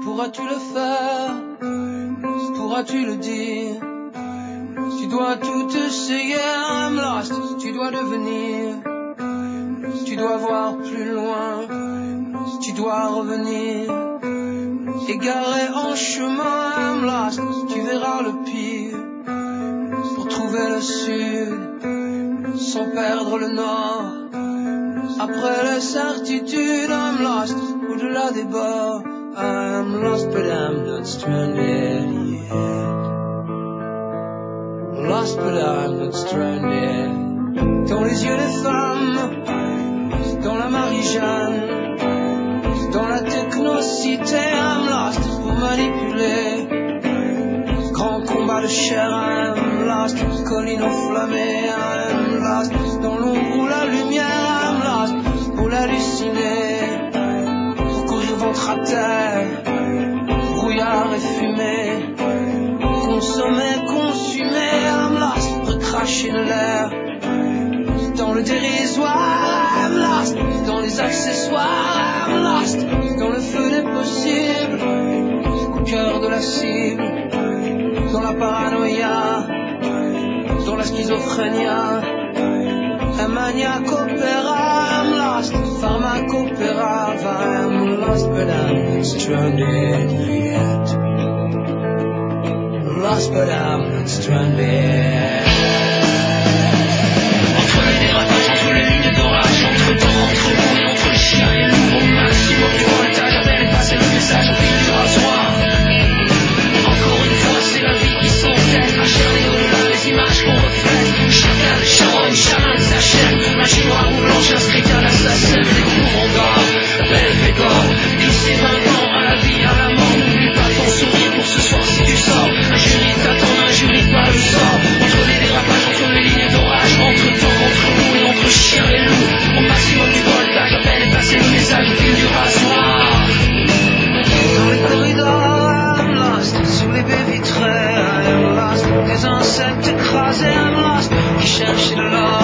Pourras-tu le faire? Pourras-tu le dire? Tu dois tout essayer, I'm lost. Tu dois devenir. Tu dois voir plus loin. Tu dois revenir. Égaré en chemin, I'm lost. Tu verras le pire. Pour trouver le sud, sans perdre le nord. Après les certitudes, I'm lost. Au-delà des bords, I'm lost but I'm not stranded yet. Lost but I'm not stranded. Dans les yeux des femmes, dans la Marie-Jeanne, dans la technocité, I'm lost pour manipuler. Grand combat de chair, I'm lost. Colline enflammée, I'm lost. Dans l'ombre ou la lumière, I'm lost pour l'halluciner. Pour courir ventre à terre, brouillard et fumée. Consommer, consumer, I'm lost. Recracher de l'air dans le dérisoire, I'm lost. Dans les accessoires, I'm lost. Dans le feu des possibles, au cœur de la cible. Dans la paranoïa, dans la schizophrénia. Un maniaque opéra, I'm lost. Pharmacopéra, I'm lost but I'm not stranded yet. Lost but I'm not stranded. Entre les dérapages, entre les lignes d'orage, entre temps, entre vous et entre le chien et le loup, au maximum du voltage, j'appelle et passer le message au fil du rasoir. Encore une fois, c'est la vie qui s'entête, à chercher au-delà des images qu'on reflète. Chacun des charognes, chacun des achètes, magie noire ou blanche, inscrite à l'assassin, des courants d'or, belle végor, glissez 20 ans à la vie, à la mort, n'oublie pas ton sourire pour ce soir si tu sors. Un jury t'attend, un jury pas le sort. Entre les dérapages, entre les lignes d'orage, entre temps, entre vous et entre chien et loup, au maximum du voltage, j'appelle et passer le message au fil du rasoir. Dans les corridors, I'm lost. Sous les baies vitrées, I'm lost. Les insectes écrasés, I'm lost. Qui cherchent de l'or.